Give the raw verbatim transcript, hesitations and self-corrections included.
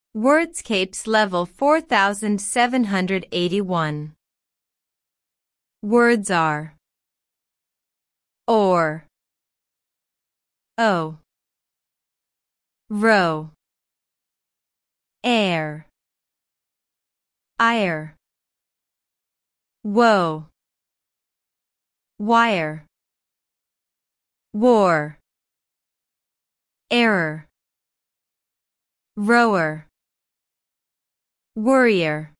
Wordscapes level four thousand seven hundred eighty-one. Words are or, o, row, air, ire, woe, wire, war, error, rower, worrier.